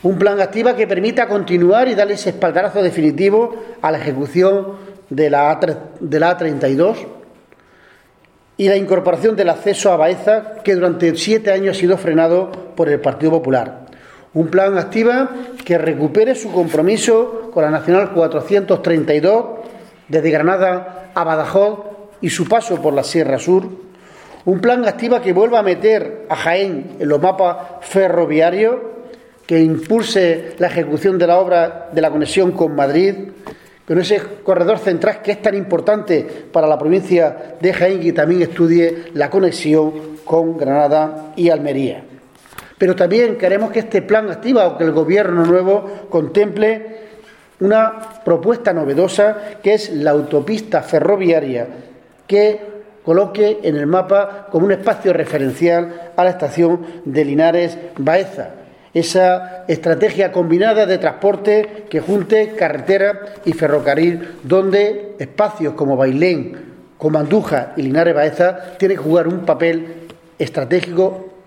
Un plan Activa que permita continuar y darle ese espaldarazo definitivo a la ejecución de la A32 y la incorporación del acceso a Baeza, que durante 7 años ha sido frenado por el Partido Popular. Un plan Activa que recupere su compromiso con la Nacional 432 desde Granada a Badajoz y su paso por la Sierra Sur. Un plan Activa que vuelva a meter a Jaén en los mapas ferroviarios, que impulse la ejecución de la obra de la conexión con Madrid, con ese corredor central que es tan importante para la provincia de Jaén, y también estudie la conexión con Granada y Almería. Pero también queremos que este plan Activa, o que el Gobierno nuevo contemple una propuesta novedosa, que es la autopista ferroviaria, que coloque en el mapa como un espacio referencial a la estación de Linares Baeza. Esa estrategia combinada de transporte que junte carretera y ferrocarril, donde espacios como Bailén, como Andújar y Linares Baeza tienen que jugar un papel estratégico